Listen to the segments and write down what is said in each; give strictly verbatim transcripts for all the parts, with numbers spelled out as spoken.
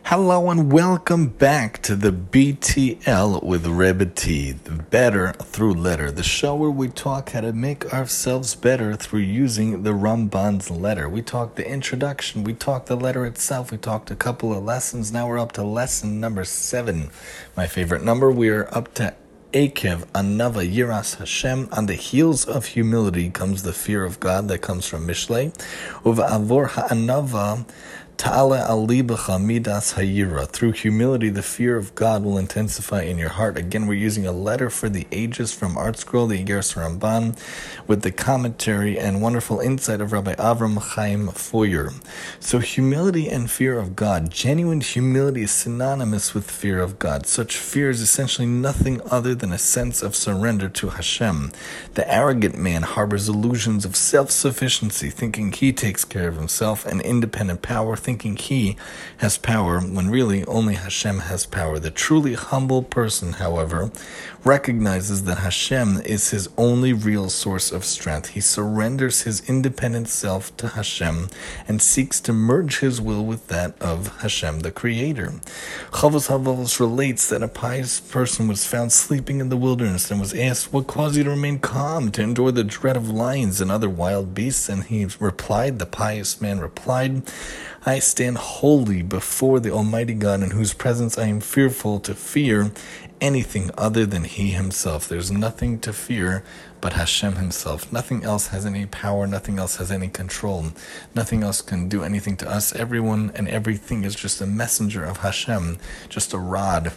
Hello and welcome back to the B T L with Rebbe T, the Better Through Letter, the show where we talk how to make ourselves better through using the Ramban's letter. We talk the introduction, we talk the letter itself, we talked a couple of lessons. Now we're up to lesson number seven, my favorite number. We are up to Akev Anava Yiras Hashem. On the heels of humility comes the fear of God that comes from Mishlei. Uva Avor Ha'anava Ta'ala alibacha midas hayira. Through humility, the fear of God will intensify in your heart. Again, we're using a letter for the ages from ArtScroll, the Igeres Ramban, with the commentary and wonderful insight of Rabbi Avram Chaim Foyer. So humility and fear of God. Genuine humility is synonymous with fear of God. Such fear is essentially nothing other than a sense of surrender to Hashem. The arrogant man harbors illusions of self-sufficiency, thinking he takes care of himself, and independent power, thinking he has power when really only Hashem has power. The truly humble person, however, recognizes that Hashem is his only real source of strength. He surrenders his independent self to Hashem and seeks to merge his will with that of Hashem, the Creator. Chavos Havavos relates that a pious person was found sleeping in the wilderness and was asked, what caused you to remain calm, to endure the dread of lions and other wild beasts? And he replied, the pious man replied, I stand holy before the Almighty God, in whose presence I am fearful to fear anything other than He Himself. There's nothing to fear but Hashem Himself. Nothing else has any power. Nothing else has any control. Nothing else can do anything to us. Everyone and everything is just a messenger of Hashem, just a rod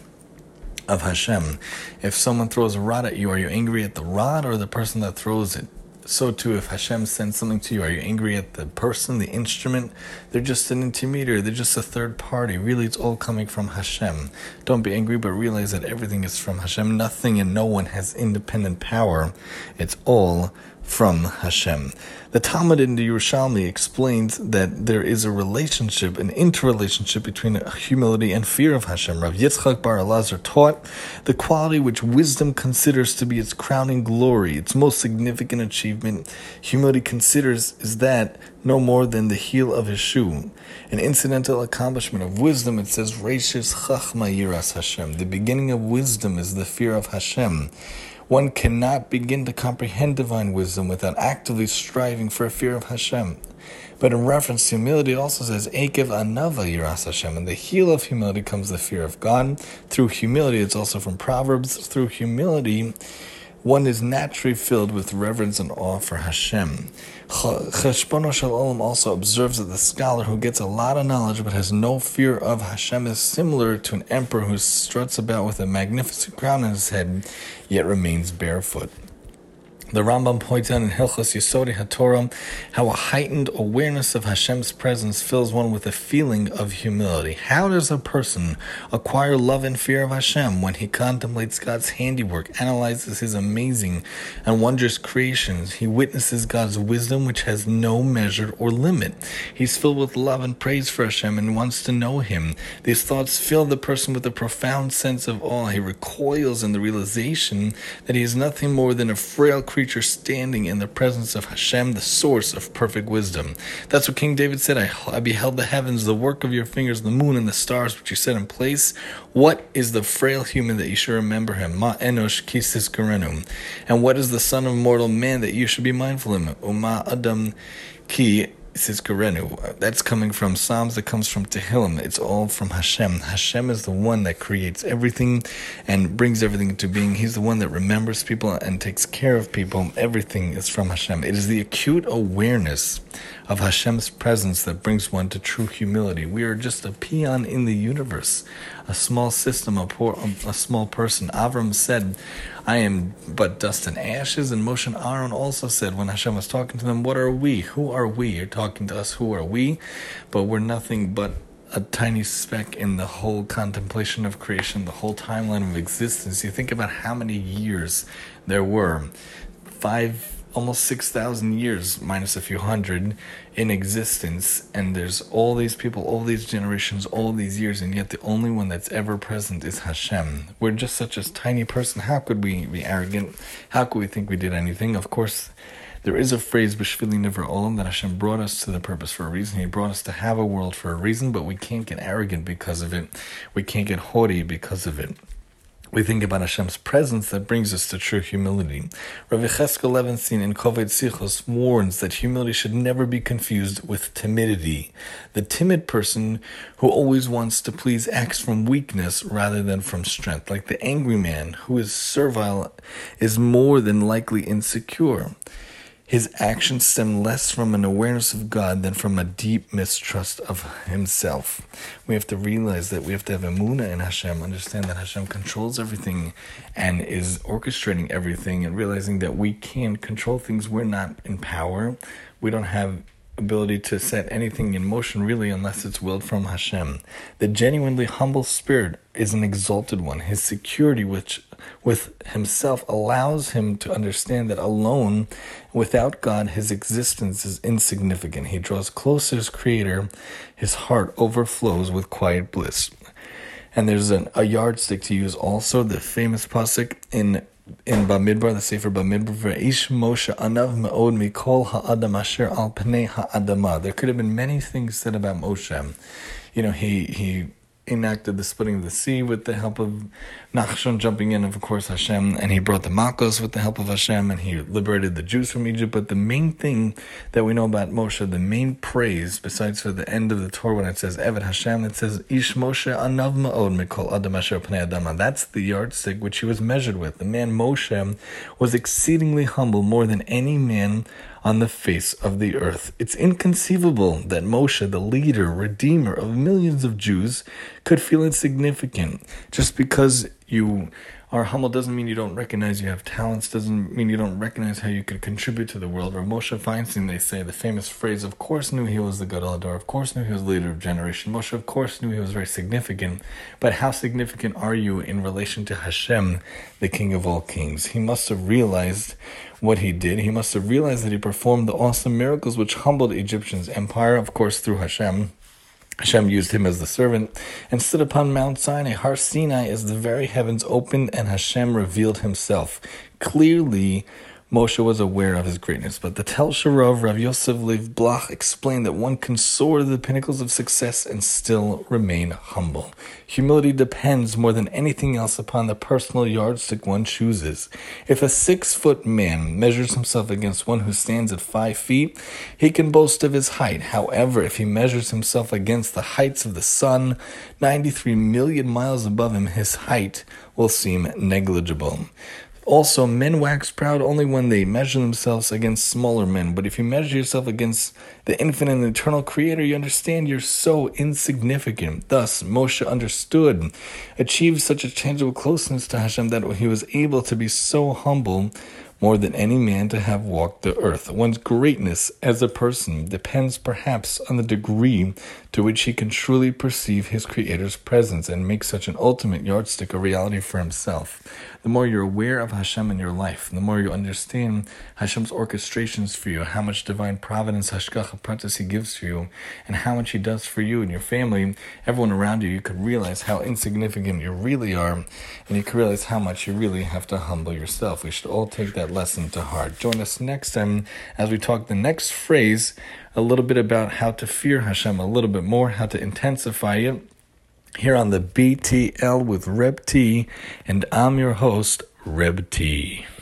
of Hashem. If someone throws a rod at you, are you angry at the rod or the person that throws it? So too, if Hashem sends something to you, are you angry at the person, the instrument? They're just an intermediary. They're just a third party. Really, it's all coming from Hashem. Don't be angry, but realize that everything is from Hashem. Nothing and no one has independent power. It's all from Hashem. The Talmud in the Yerushalmi explains that there is a relationship, an interrelationship between humility and fear of Hashem. Rav Yitzchak Bar Elazar taught the quality which wisdom considers to be its crowning glory, its most significant achievement. Humility considers is that no more than the heel of his shoe. An incidental accomplishment of wisdom, it says, Reishis Chachma Yiras Hashem. The beginning of wisdom is the fear of Hashem. One cannot begin to comprehend divine wisdom without actively striving for a fear of Hashem. But in reference to humility, it also says, Akev Anava Yiras Hashem. And the heel of humility comes the fear of God. Through humility, it's also from Proverbs, through humility, one is naturally filled with reverence and awe for Hashem. Cheshbono Shel Olam also observes that the scholar who gets a lot of knowledge but has no fear of Hashem is similar to an emperor who struts about with a magnificent crown on his head, yet remains barefoot. The Rambam points out in Hilchos Yesodei HaTorah how a heightened awareness of Hashem's presence fills one with a feeling of humility. How does a person acquire love and fear of Hashem? When he contemplates God's handiwork, analyzes His amazing and wondrous creations, he witnesses God's wisdom which has no measure or limit. He's filled with love and praise for Hashem and wants to know Him. These thoughts fill the person with a profound sense of awe. He recoils in the realization that he is nothing more than a frail creature standing in the presence of Hashem, the source of perfect wisdom. That's what King David said, I, I beheld the heavens, the work of your fingers, the moon and the stars which you set in place. What is the frail human that you should remember him? Ma enosh ki tizkarenu. And what is the son of mortal man that you should be mindful of him? Uma adam ki tizkarenu. That's coming from Psalms, that comes from Tehillim. It's all from Hashem. Hashem is the one that creates everything and brings everything into being. He's the one that remembers people and takes care of people. Everything is from Hashem. It is the acute awareness of Hashem's presence that brings one to true humility. We are just a peon in the universe, a small system, a poor, a small person. Avram said, I am but dust and ashes. And Moshe and Aaron also said, when Hashem was talking to them, what are we? Who are we? You're talking to us, who are we? But we're nothing but a tiny speck in the whole contemplation of creation, the whole timeline of existence. You think about how many years there were. Five almost six thousand years, minus a few hundred, in existence, and there's all these people, all these generations, all these years, and yet the only one that's ever present is Hashem. We're just such a tiny person. How could we be arrogant? How could we think we did anything? Of course, There is a phrase, B'shvili Nivra Olam, that Hashem brought us to the purpose for a reason. He brought us to have a world for a reason, but we can't get arrogant because of it. We can't get haughty because of it. We think about Hashem's presence that brings us to true humility. Rav Yecheskel Levenstein in Koved Sichos warns that humility should never be confused with timidity. The timid person who always wants to please acts from weakness rather than from strength. Like the angry man who is servile is more than likely insecure. His actions stem less from an awareness of God than from a deep mistrust of himself. We have to realize that we have to have emunah in Hashem, understand that Hashem controls everything and is orchestrating everything, and realizing that we can't control things. We're not in power. We don't have ability to set anything in motion really unless it's willed from Hashem. The genuinely humble spirit is an exalted one. His security which with himself allows him to understand that alone, without God, his existence is insignificant. He draws close to his creator. His heart overflows with quiet bliss. And there's an, a yardstick to use also, the famous pasuk in in Bamidbar, the Sefer Bamidbar, Ish Moshe anav me'od mikol ha'adam asher al pnei ha'adama. There could have been many things said about Moshe. You know, he he enacted the splitting of the sea with the help of Nachshon jumping in, of course, Hashem, and he brought the Makos with the help of Hashem, and he liberated the Jews from Egypt. But the main thing that we know about Moshe, the main praise, besides for the end of the Torah when it says Eved Hashem, it says Ish Moshe anav ma'od mikol adam asher pnei adama. That's the yardstick which he was measured with. The man Moshe was exceedingly humble, more than any man on the face of the earth. It's inconceivable that Moshe, the leader, redeemer of millions of Jews, could feel insignificant. Just because you are humble doesn't mean you don't recognize you have talents, doesn't mean you don't recognize how you could contribute to the world. Or Moshe Feinstein, they say, the famous phrase, of course knew he was the Gadol Hador, of course knew he was the leader of generation. Moshe, of course, knew he was very significant, but how significant are you in relation to Hashem, the King of all kings? He must have realized what he did. He must have realized that he performed the awesome miracles which humbled Egyptians' empire, of course, through Hashem. Hashem used him as the servant and stood upon Mount Sinai. Har Sinai as the very heavens opened and Hashem revealed himself. Clearly, Moshe was aware of his greatness, but the Tel Sharav, Rav Yosef Lev Blach, explained that one can soar to the pinnacles of success and still remain humble. Humility depends more than anything else upon the personal yardstick one chooses. If a six-foot man measures himself against one who stands at five feet, he can boast of his height. However, if he measures himself against the heights of the sun, ninety-three million miles above him, his height will seem negligible. Also, men wax proud only when they measure themselves against smaller men. But if you measure yourself against the infinite and eternal creator, you understand you're so insignificant. Thus, Moshe understood, achieved such a tangible closeness to Hashem that he was able to be so humble more than any man to have walked the earth. One's greatness as a person depends perhaps on the degree to which he can truly perceive his Creator's presence and make such an ultimate yardstick a reality for himself. The more you're aware of Hashem in your life, the more you understand Hashem's orchestrations for you, how much divine providence, hashgacha pratis, he gives to you, and how much he does for you and your family, everyone around you, you could realize how insignificant you really are, and you could realize how much you really have to humble yourself. We should all take that lesson to heart. Join us next time as we talk the next phrase, a little bit about how to fear Hashem a little bit more, how to intensify it, here on the B T L with Reb T, and I'm your host, Reb T.